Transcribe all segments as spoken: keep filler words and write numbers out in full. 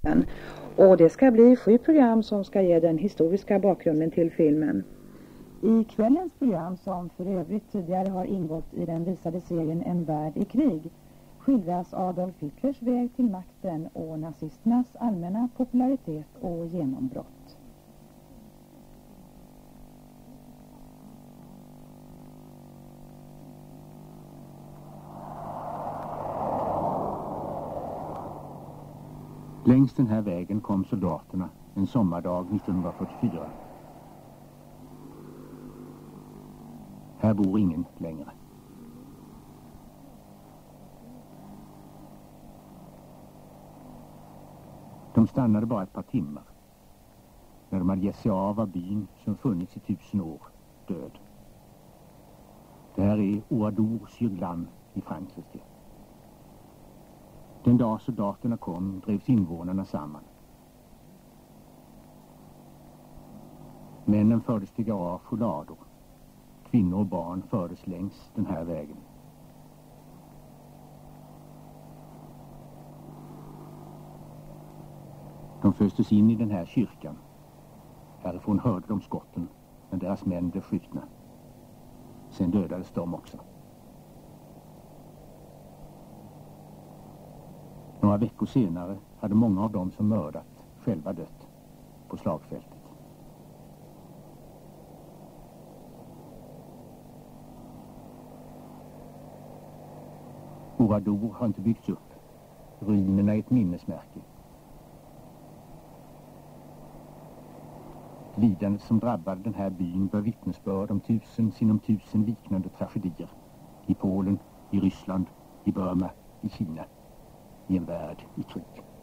Och det ska bli sju program som ska ge den historiska bakgrunden till filmen. I kvällens program, som för övrigt tidigare har ingått i den visade serien En värld i krig, skildras Adolf Hitlers väg till makten och nazisternas allmänna popularitet och genombrott. Längs den här vägen kom soldaterna en sommardag nittonhundrafyrtiofyra. Här bor ingen längre. De stannade bara ett par timmar. När de hade gett sig av av byn som funnits i tusen år död. Det här är Ouaddour-sur-Glane i Frankrike. Den dag soldaterna kom drevs invånarna samman. Männen fördes till garage och lador. Kvinnor och barn fördes längs den här vägen. De föstes in i den här kyrkan. Härifrån hörde de skotten när deras män blev skjutna. Sen dödades de också. Några veckor senare hade många av dem som mördat själva dött på slagfältet. Ouaddour har inte byggts upp. Ruinerna är ett minnesmärke. Lidandet som drabbade den här byn bör vittnesbörd om tusen sinom tusen liknande tragedier. I Polen, i Ryssland, i Burma, i Kina. I en värld i krig.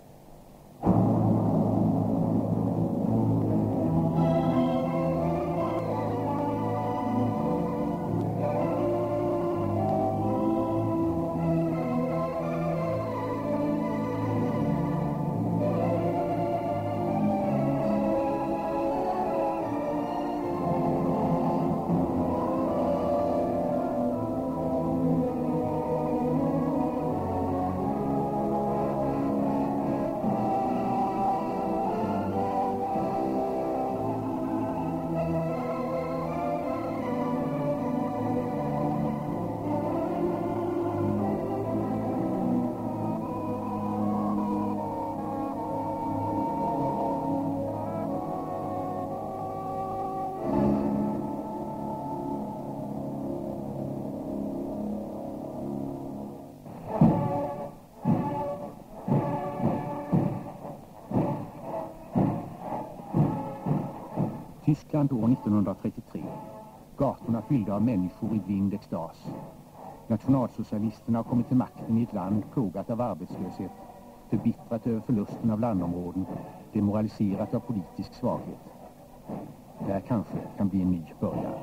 Tyskland år nittonhundratrettiotre. Gatorna fyllda av människor i blind extas. Nationalsocialisterna har kommit till makten i ett land plågat av arbetslöshet, förbittrat över förlusten av landområden, demoraliserat av politisk svaghet. Det här kanske kan bli en ny början.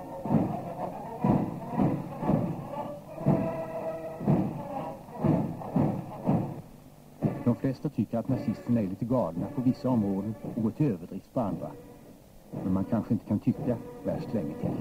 De flesta tycker att nazisterna är lite galna på vissa områden och går till överdrift på andra. Men man kanske inte kan tycka värst länge till.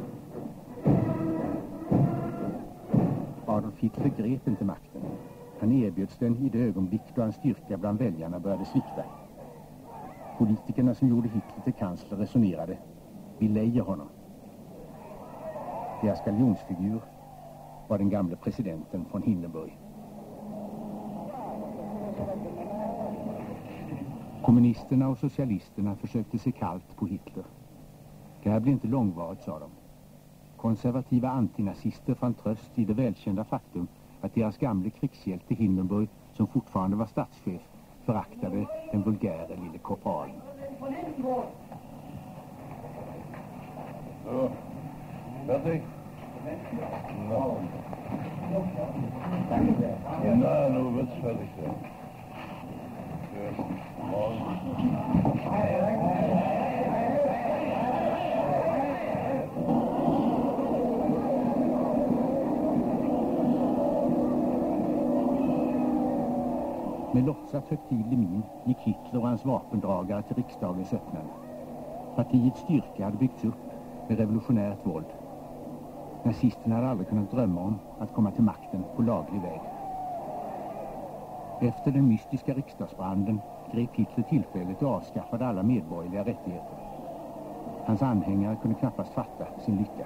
Adolf Hitler grep inte makten. Han erbjöds den i det ögonblick då hans styrka bland väljarna började svikta. Politikerna som gjorde Hitler till kansler resonerade: vi lejer honom. Deras galjonsfigur var den gamle presidenten från Hindenburg. Kommunisterna och socialisterna försökte se kallt på Hitler. Det här blir inte långvarigt, sa de. Konservativa antinazister fann tröst i det välkända faktum att deras gamle krigshjälte Hindenburg, som fortfarande var statschef, föraktade den vulgäre lille korpralen. Så, färdig? Ja. Nej, nu vet jag färdigt. Med låtsat högtidlig min gick Hitler och hans vapendragare till riksdagens öppnande. Partiets styrka hade byggts upp med revolutionärt våld. Nazisterna hade aldrig kunnat drömma om att komma till makten på laglig väg. Efter den mystiska riksdagsbranden grep Hitler tillfället och avskaffade alla medborgerliga rättigheter. Hans anhängare kunde knappast fatta sin lycka.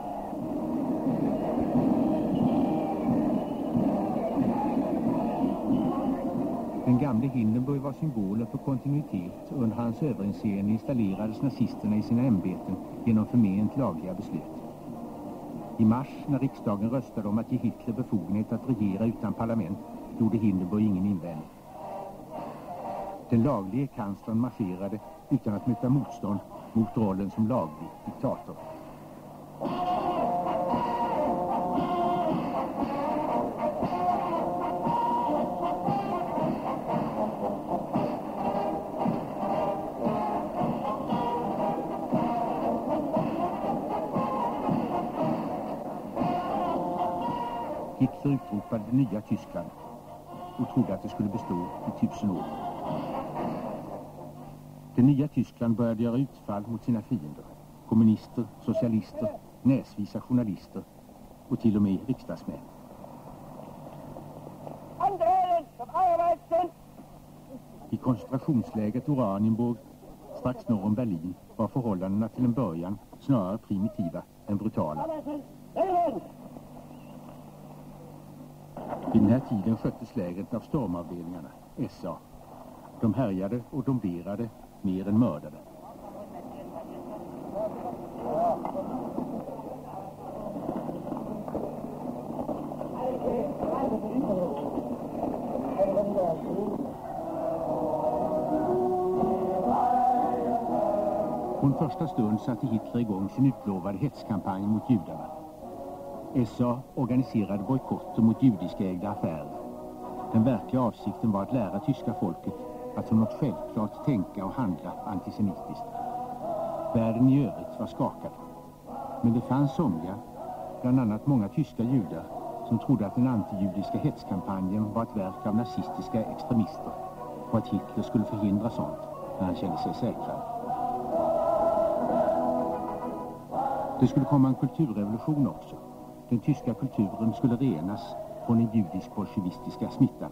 Den gamle Hindenburg var symbolen för kontinuitet och under hans överinseende installerades nazisterna i sina ämbeten genom förment lagliga beslut. I mars, när riksdagen röstade om att ge Hitler befogenhet att regera utan parlament, gjorde Hindenburg ingen invändning. Den laglige kanslern marscherade utan att möta motstånd mot rollen som laglig diktator. Hitler utropade det nya Tyskland och trodde att det skulle bestå i tusen år. Det nya Tyskland började göra utfall mot sina fiender, kommunister, socialister, näsvisa journalister och till och med riksdagsmän. I koncentrationslägret Oranienburg, strax norr om Berlin, var förhållandena till en början snarare primitiva än brutala. Vid den här tiden sköttes lägret av stormavdelningarna, S A. De härjade och domderade mer än mördade. Från första stund satte Hitler igång sin utlovade hetskampanj mot judarna. S A organiserade bojkotter mot judiskägda affärer. Den verkliga avsikten var att lära tyska folket att som något självklart tänka och handla antisemitiskt. Världen i övrigt var skakad. Men det fanns somliga, bland annat många tyska judar, som trodde att den antijudiska hetskampanjen var ett verk av nazistiska extremister och att Hitler skulle förhindra sånt när han kände sig säkrare. Det skulle komma en kulturrevolution också. Den tyska kulturen skulle renas från den judisk-bolsjevistiska smittan.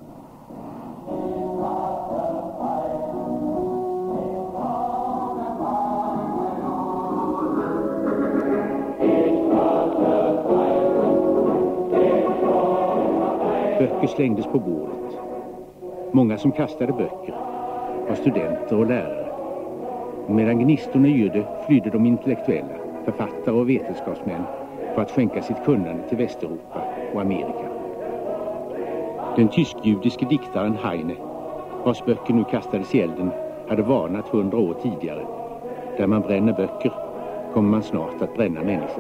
Böcker slängdes på bordet. Många som kastade böcker var studenter och lärare. Medan gnistorna yrde flydde de intellektuella, författare och vetenskapsmän för att skänka sitt kunnande till Västeuropa och Amerika. Den tysk-judiske diktaren Heine, vars böcker nu kastades i elden, hade varnat hundra år tidigare. Där man bränner böcker kommer man snart att bränna människor.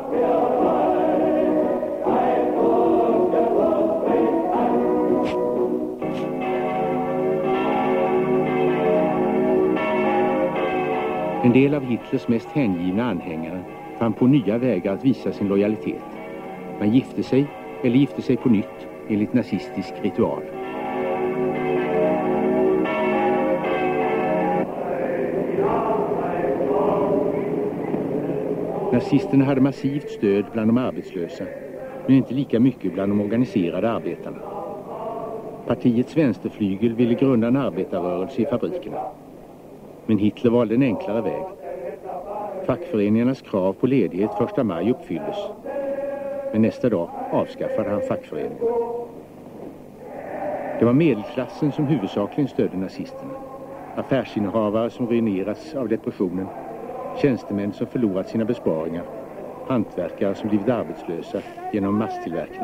En del av Hitlers mest hängivna anhängare fann på nya vägar att visa sin lojalitet. Man gifte sig eller gifte sig på nytt enligt nazistisk ritual. Nazisterna hade massivt stöd bland de arbetslösa, men inte lika mycket bland de organiserade arbetarna. Partiets vänsterflygel ville grunda en arbetarrörelse i fabrikerna. Men Hitler valde en enklare väg. Fackföreningarnas krav på ledighet första maj uppfylldes. Men nästa dag avskaffade han fackföreningen. Det var medelklassen som huvudsakligen stödde nazisterna. Affärsinnehavare som ruinerats av depressionen. Tjänstemän som förlorat sina besparingar. Hantverkare som blivit arbetslösa genom masstillverkning.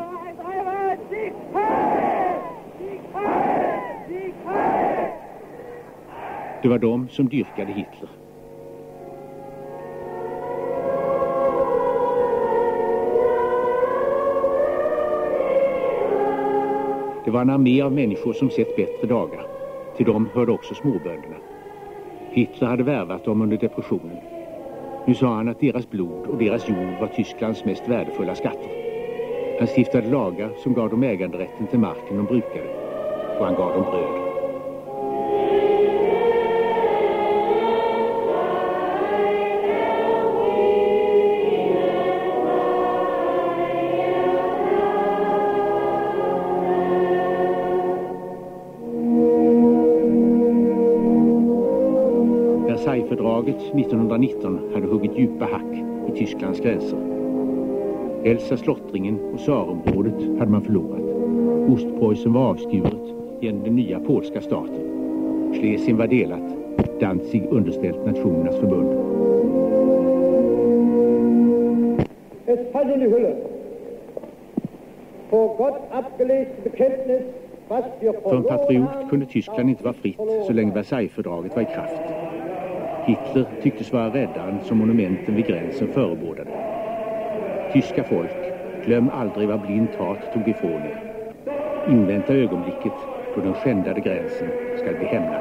Det var de som dyrkade Hitler. Det var en armé av människor som sett bättre dagar. Till dem hörde också småbönderna. Hitler hade värvat dem under depressionen. Nu sa han att deras blod och deras jord var Tysklands mest värdefulla skatter. Han stiftade lagar som gav dem äganderätten till marken de brukade. Och han gav dem bröd. Versaillesfördraget nittonhundranitton hade huggit djupa hack i Tysklands gränser. Elsass-Lottringen och Saarområdet hade man förlorat. Ostpreussen var avskuret genom den nya polska staten. Schlesien var delat, Danzig underställt Nationernas förbund. Es fallende Hülle. Vor Gott abgelegte Bekenntnis, was wir För en patriot kunde Tyskland inte vara fritt så länge Versaillesfördraget var i kraft. Hitler tycktes vara räddaren som monumenten vid gränsen förebådade. Tyska folk, glöm aldrig vad blint hat tog ifrån er. Invänta ögonblicket då den skändade gränsen ska bli hämnad.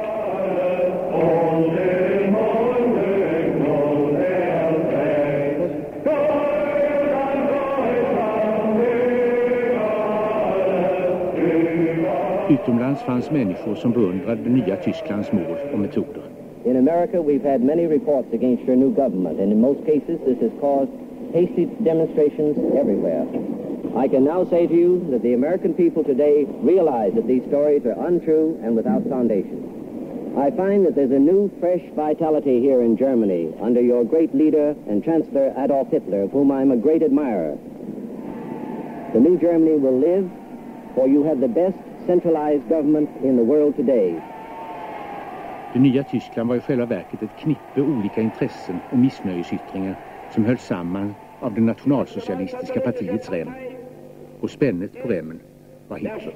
Utomlands fanns människor som beundrade det nya Tysklands mål och metoder. In America, we've had many reports against your new government, and in most cases, this has caused hasty demonstrations everywhere. I can now say to you that the American people today realize that these stories are untrue and without foundation. I find that there's a new, fresh vitality here in Germany under your great leader and Chancellor Adolf Hitler, of whom I'm a great admirer. The new Germany will live, for you have the best centralized government in the world today. Det nya Tyskland var i själva verket ett knippe olika intressen och missnöjesyttringar som höll samman av det nationalsocialistiska partiets rem. Och spännet på remmen var Hitler.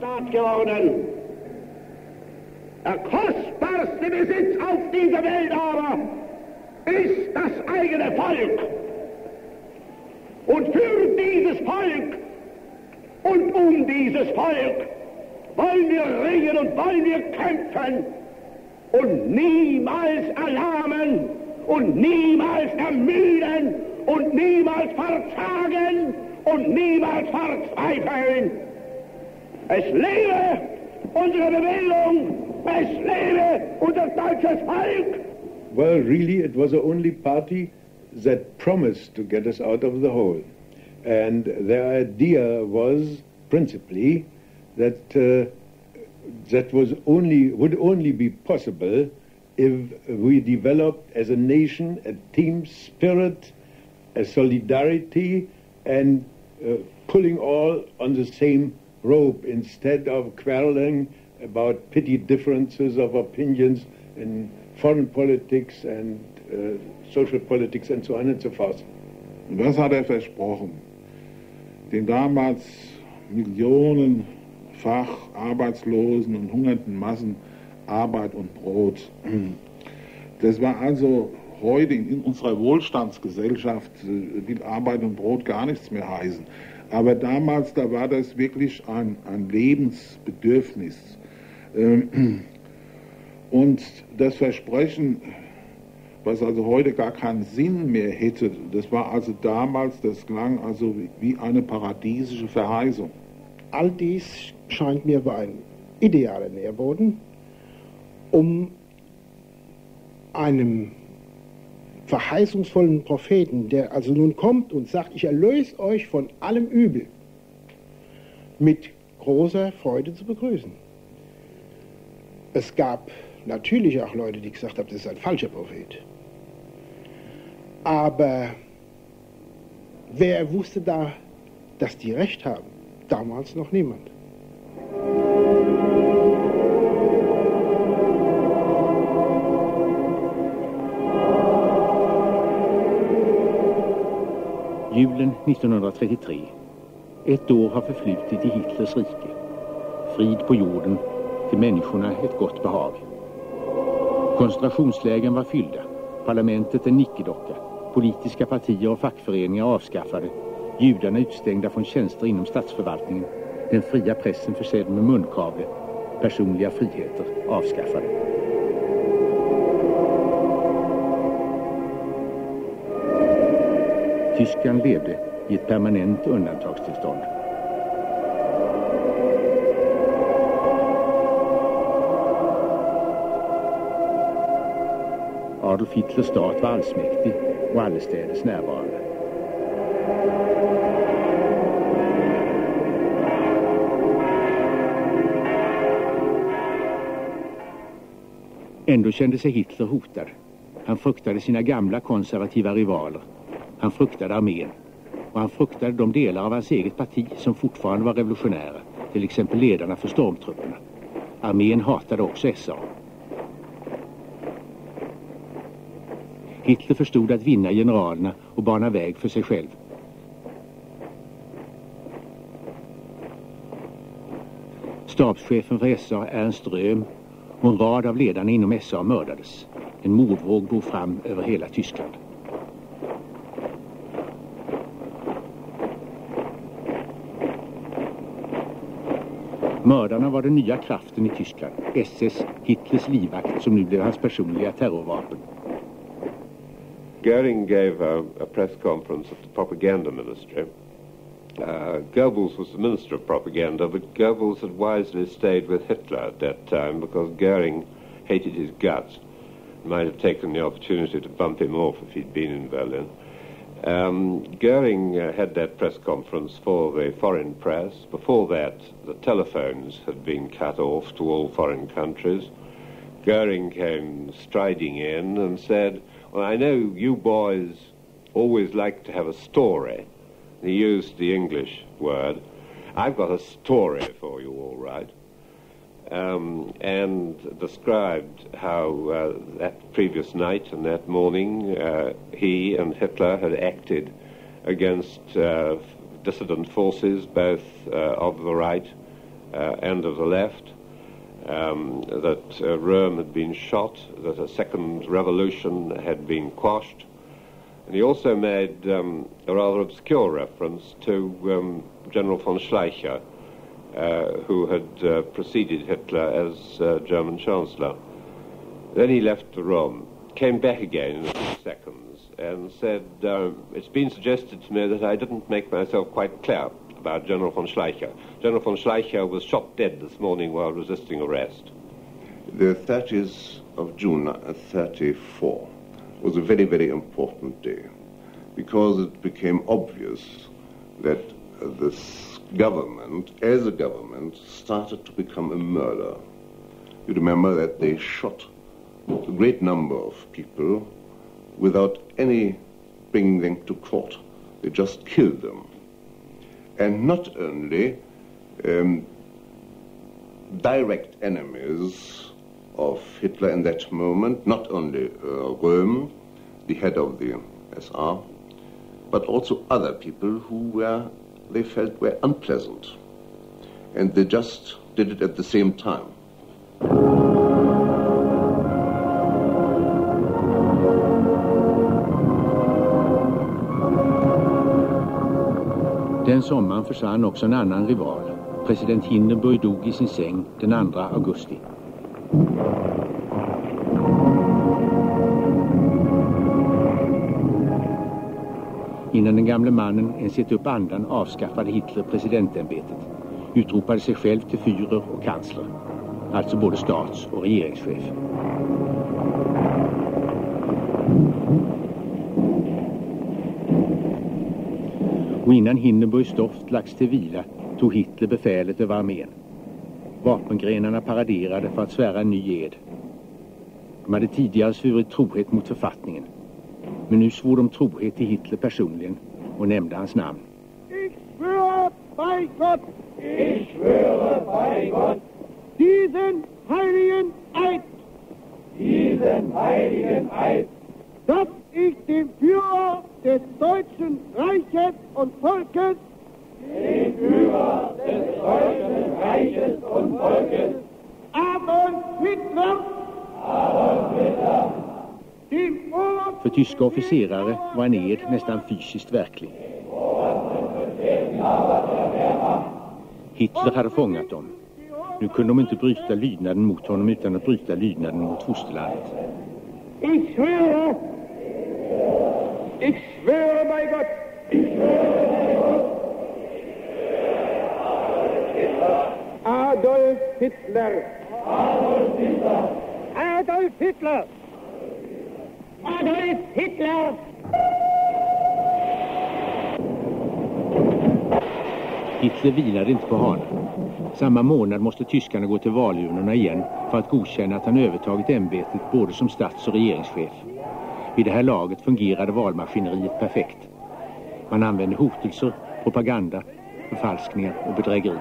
Der kostbarste Besitz auf dieser Welt aber ist das eigene Volk. Und für dieses Volk und um dieses Volk wollen wir ringen und wollen wir kämpfen und niemals erlahmen und niemals ermüden und niemals verzagen und niemals verzweifeln. Es lebe unsere Bewegung, es lebe unser deutsches Volk. Well, really, it was the only party that promised to get us out of the hole. And their idea was, principally, that uh, that was only would only be possible if we developed as a nation a team spirit, a solidarity, and uh, pulling all on the same rope instead of quarreling about petty differences of opinions in foreign politics and uh, social politics and so on and so forth. Was hat er versprochen? Den damals millionenfach Arbeitslosen und hungernden Massen Arbeit und Brot. Das war also heute in unserer Wohlstandsgesellschaft, will Arbeit und Brot gar nichts mehr heißen. Aber damals, da war das wirklich ein, ein Lebensbedürfnis. Und das Versprechen, was also heute gar keinen Sinn mehr hätte, das war also damals, das klang also wie eine paradiesische Verheißung. All dies scheint mir wie ein idealer Nährboden, um einem verheißungsvollen Propheten, der also nun kommt und sagt, ich erlöse euch von allem Übel, mit großer Freude zu begrüßen. Es gab natürlich auch Leute, die gesagt haben, das ist ein falscher Prophet. Aber wer wusste da, dass die Recht haben? Damals noch niemand. Julen nittonhundratrettiotre. Ett år har förflutit i Hitlers rike. Frid på jorden, till människorna ett gott behag. Koncentrationslägen var fyllda. Parlamentet en nickedocka. Politiska partier och fackföreningar avskaffade. Judarna utstängda från tjänster inom statsförvaltningen. Den fria pressen försedd med munkavle. Personliga friheter avskaffade. Tyskland levde i ett permanent undantagstillstånd. Adolf Hitlers stat var allsmäktig och allestädes närvarande. Ändå kände sig Hitler hotad. Han fruktade sina gamla konservativa rivaler. Han fruktade armén. Och han fruktade de delar av hans eget parti som fortfarande var revolutionära, till exempel ledarna för stormtrupperna. Armén hatade också S A. Hitler förstod att vinna generalerna och bana väg för sig själv. Stabschefen för S A, Ernst Röhm, och en rad av ledarna inom S A mördades. En mordvåg drog fram över hela Tyskland. Mördarna var den nya kraften i Tyskland, S S, Hitlers livvakt, som nu blev hans personliga terrorvapen. Goering gave a, a press conference at the propaganda ministry. Uh, Goebbels was the minister of propaganda, but Goebbels had wisely stayed with Hitler at that time because Goering hated his guts. Might have taken the opportunity to bump him off if he'd been in Berlin. Um, Goering uh, had that press conference for the foreign press. Before that, the telephones had been cut off to all foreign countries. Goering came striding in and said, "Well, I know you boys always like to have a story." He used the English word. "I've got a story for you, all right." Um, and described how uh, that previous night and that morning uh, he and Hitler had acted against uh, dissident forces, both uh, of the right uh, and of the left, um, that uh, Röhm had been shot, that a second revolution had been quashed. And he also made um, a rather obscure reference to um, General von Schleicher, Uh, who had uh, preceded Hitler as uh, German Chancellor. Then he left the room, came back again in a few seconds and said, um, "It's been suggested to me that I didn't make myself quite clear about General von Schleicher. General von Schleicher was shot dead this morning while resisting arrest." The thirtieth of June thirty-four was a very, very important day because it became obvious that uh, this government, as a government, started to become a murder. You remember that they shot a great number of people without any bringing them to court. They just killed them. And not only um, direct enemies of Hitler in that moment, not only uh, Röhm, the head of the S R, but also other people who were they felt were unpleasant. And they just did it at the same time. Den sommaren försvann också en annan rival. President Hindenburg dog i sin säng den andra augusti. Innan den gamle mannen ens gett upp andan avskaffade Hitler presidentämbetet, utropade sig själv till Führer och kansler, alltså både stats- och regeringschef. Och innan Hindenburgs stoft lagts till vila tog Hitler befälet över armén. Vapengrenarna paraderade för att svära en ny ed. De hade tidigare svurit trohet mot författningen. Men nu svor de trohet till Hitler personligen och nämnde hans namn. Ich schwöre bei Gott, ich schwöre bei Gott, diesen heiligen Eid, diesen heiligen Eid, dass ich dem Führer des Deutschen Reiches und Volkes, dem Führer des Deutschen Reiches und Volkes, Adolf Hitler, Adolf Hitler, För tyska officerare var en ed nästan fysiskt verklig. Hitler hade fångat dem. Nu kunde de inte bryta lydnaden mot honom utan att bryta lydnaden mot fosterlandet. Ich schwöre, ich schwöre bei Gott, ich schwöre bei Gott, Adolf Hitler, Adolf Hitler, Adolf Hitler, Adolf Hitler. Hitler vilade inte på hanen. Samma månad måste tyskarna gå till valurnorna igen för att godkänna att han övertagit ämbetet både som stats- och regeringschef. Vid det här laget fungerade valmaskineriet perfekt. Man använde hotelser, propaganda, förfalskningar och bedrägeri.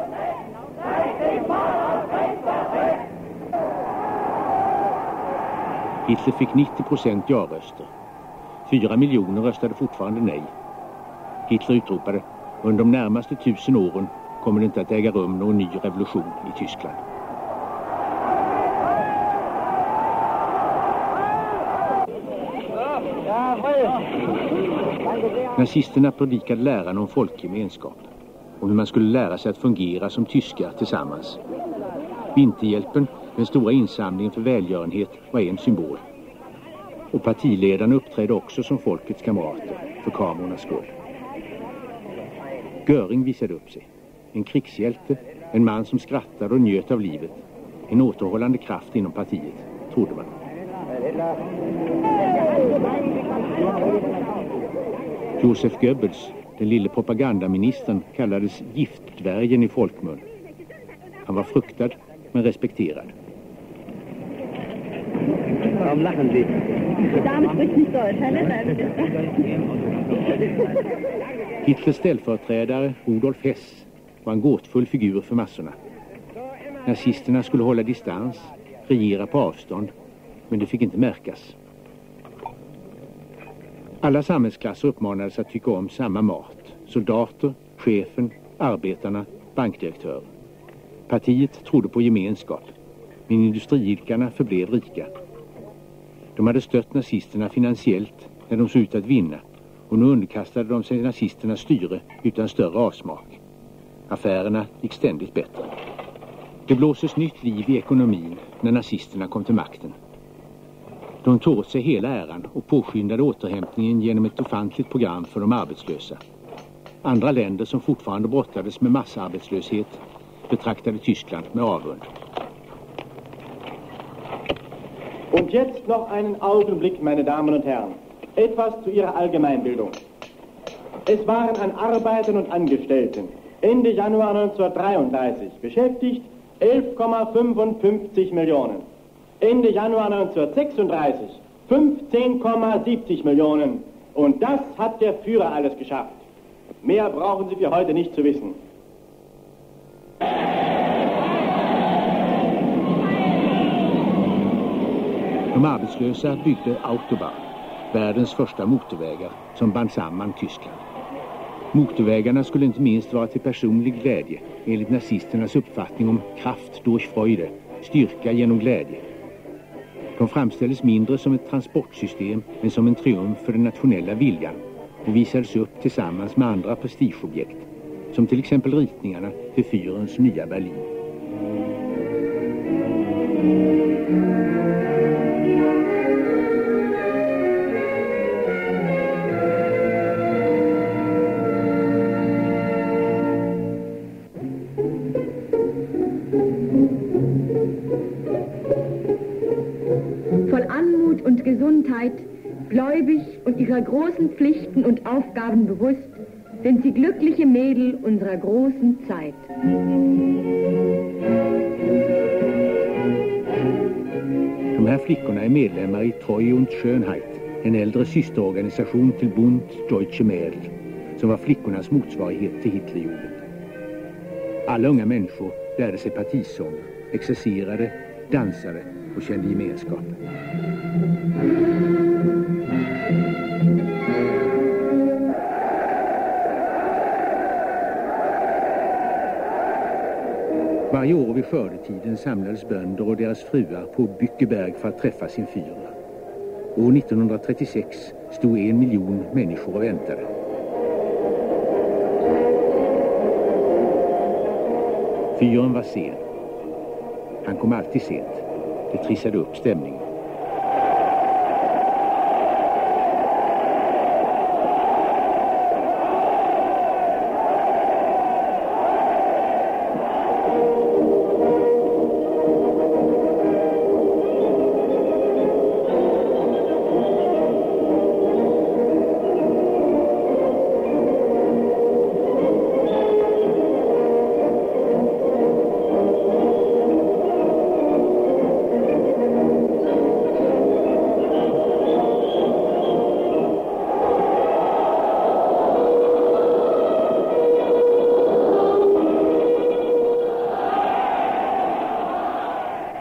Hitler fick nittio procent ja-röster. Fyra miljoner röstade fortfarande nej. Hitler utropade: under de närmaste tusen åren kommer det inte att äga rum någon ny revolution i Tyskland. Nazisterna predikade läran om folkgemenskap, om hur man skulle lära sig att fungera som tyskar tillsammans. Vinterhjälpen, den stora insamlingen för välgörenhet, var en symbol. Och partiledarna uppträdde också som folkets kamrater, för kamerornas skull. Göring visade upp sig. En krigshjälte, en man som skrattade och njöt av livet. En återhållande kraft inom partiet, trodde man. Josef Goebbels, den lille propagandaministern, kallades giftdvärgen i folkmun. Han var fruktad men respekterad. Warum lachen Sie? Die Dame spricht nicht Deutsch, Hitlers ställföreträdare Rudolf Hess var en gåtfull figur för massorna. Nazisterna skulle hålla distans, regera på avstånd, men det fick inte märkas. Alla samhällsklasser uppmanades att tycka om samma mat. Soldater, chefen, arbetarna, bankdirektörer. Partiet trodde på gemenskap, men industriidkarna förblev rika. De hade stött nazisterna finansiellt när de såg ut att vinna, och nu underkastade de sig nazisternas styre utan större avsmak. Affärerna gick ständigt bättre. Det blåses nytt liv i ekonomin när nazisterna kom till makten. De tog åt sig hela äran och påskyndade återhämtningen genom ett ofantligt program för de arbetslösa. Andra länder som fortfarande brottades med massarbetslöshet betraktade Tyskland med avund. Und jetzt noch einen Augenblick, meine Damen und Herren. Etwas zu Ihrer Allgemeinbildung. Es waren an Arbeitern und Angestellten Ende Januar neunzehnhundertdreiunddreißig beschäftigt elf Komma fünfundfünfzig Millionen. Ende Januar neunzehnhundertsechsunddreißig fünfzehn Komma siebzig Millionen. Und das hat der Führer alles geschafft. Mehr brauchen Sie für heute nicht zu wissen. De arbetslösa byggde Autobahn, världens första motorvägar som band samman Tyskland. Motorvägarna skulle inte minst vara till personlig glädje, enligt nazisternas uppfattning om Kraft durch Freude, styrka genom glädje. De framställdes mindre som ett transportsystem än som en triumf för den nationella viljan och visades upp tillsammans med andra prestigeobjekt, som till exempel ritningarna till fyrens nya Berlin. Von Anmut und Gesundheit, gläubig und ihrer großen Pflichten und Aufgaben bewusst, sind sie glückliche Mädel unserer großen Zeit. De här flickorna är medlemmar i Treu und Schönheit, en äldre systerorganisation till Bund Deutsche Mädel, som var flickornas motsvarighet till Hitlerjugend. Alla unga människor lärde sig partisång, exercerade, dansade och kände gemenskap. Varje år vid skördetiden samlades bönder och deras fruar på Bückeberg för att träffa sin fyr. År nittonhundratrettiosex stod en miljon människor och väntade. Fyren var sen. Han kom alltid sent. Det trissade upp stämningen.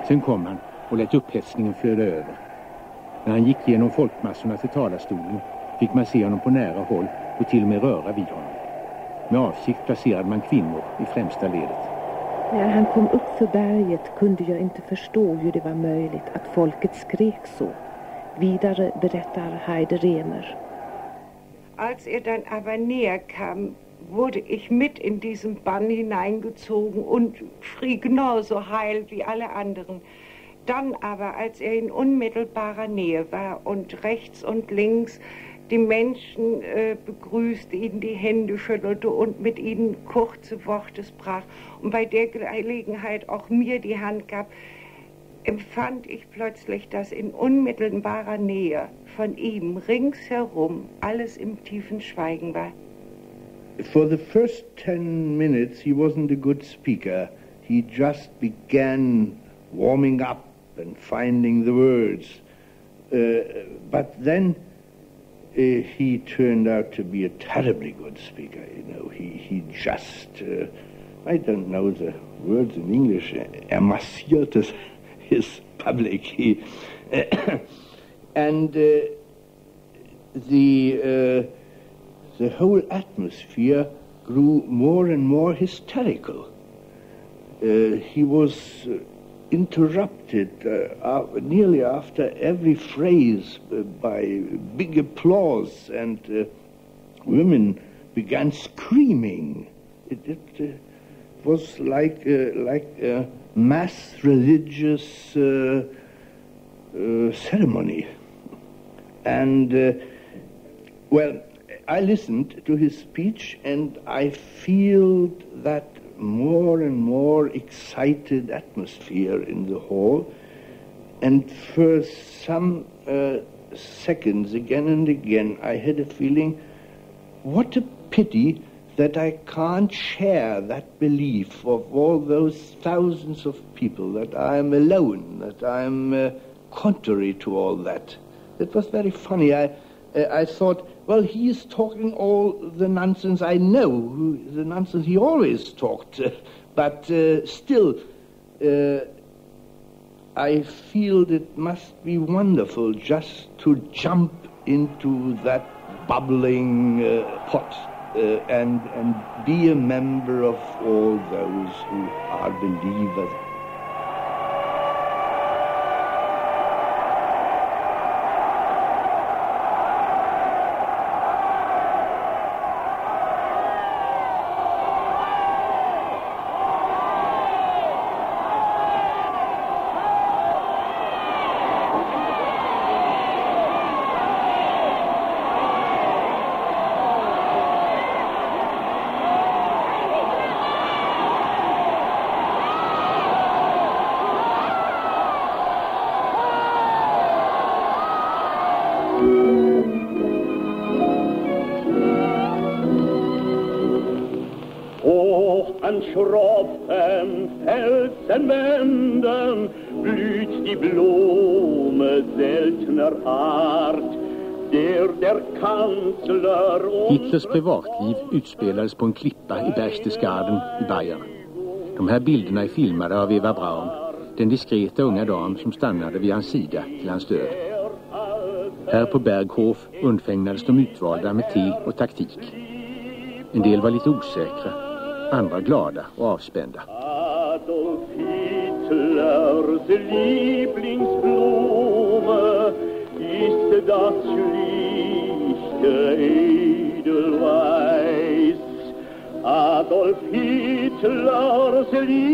Sen kom han och lät upphetsningen flöda över. När han gick genom folkmassorna till talarstolen fick man se honom på nära håll och till och med röra vid honom. Med avsikt placerade man kvinnor i främsta ledet. När han kom upp för berget kunde jag inte förstå hur det var möjligt att folket skrek så. Vidare berättar Heide Rehmer. Als er dann aber näher kam, wurde ich mit in diesen Bann hineingezogen und schrie genauso heil wie alle anderen. Dann aber, als er in unmittelbarer Nähe war und rechts und links die Menschen äh, begrüßte, ihnen die Hände schüttelte und mit ihnen kurze Worte sprach und bei der Gelegenheit auch mir die Hand gab, empfand ich plötzlich, dass in unmittelbarer Nähe von ihm ringsherum alles im tiefen Schweigen war. For the first ten minutes he wasn't a good speaker. He just began warming up and finding the words. Uh, but then uh, he turned out to be a terribly good speaker. You know, he, he just, uh, I don't know the words in English, er massierte his public. He, uh, and uh, the... Uh, The whole atmosphere grew more and more hysterical. Uh, he was uh, interrupted uh, uh, nearly after every phrase uh, by big applause, and uh, women began screaming. It, it uh, was like uh, like a mass religious uh, uh, ceremony, and uh, well. I listened to his speech and I feel that more and more excited atmosphere in the hall, and for some uh, seconds again and again I had a feeling, what a pity that I can't share that belief of all those thousands of people, that I am alone, that I am uh, contrary to all that. It was very funny. I, uh, I thought, well, he is talking all the nonsense I know, who, the nonsense he always talked. Uh, but uh, still, uh, I feel it must be wonderful just to jump into that bubbling uh, pot uh, and, and be a member of all those who are believers. An schroffen Felsenwänden blüht die Blume seltener Art, der der Kanzler... Hitlers privatliv utspelades på en klippa i Berchtesgaden i Bayern. De här bilderna är filmade av Eva Braun, den diskreta unga dam som stannade vid hans sida till hans död. Här på Berghof undfägnades de utvalda med te och taktik. En del var lite osäkra, andra glada och avspända. Adolf Hitlers Lieblingsblume ist das schlichte Edelweiß. Adolf Hitlers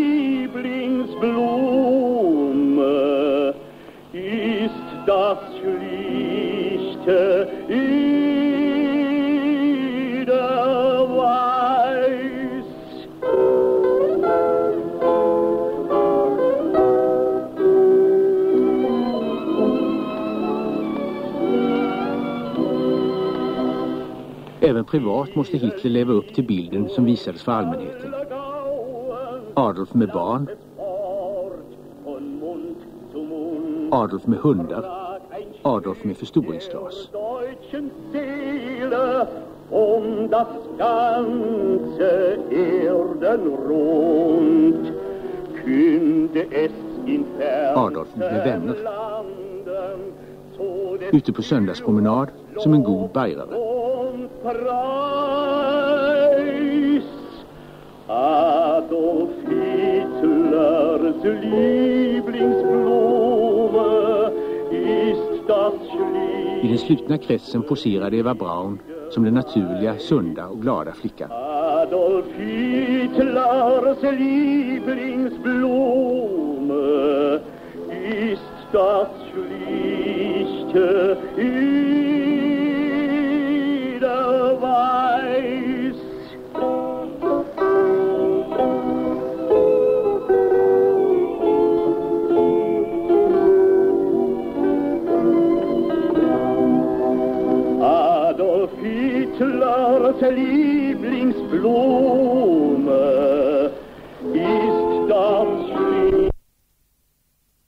Lieblingsblume ist das schlichte Edelweiß. Även privat måste Hitler leva upp till bilden som visades för allmänheten. Adolf med barn, Adolf med hundar, Adolf med förstoringsglas. Um das ganze Erden rund künde es Adolf med vänner. Ute på söndagspromenad som en god bajrare. Adolf Hitlers Lieblingsblume ist das Schlied. I den slutna kretsen poserade Eva Braun som den naturliga, sunda och glada flickan. Adolf Hitlers Lieblingsblume ist das schlichte Edelweiß. Adolf Hitlers Lieblingsblume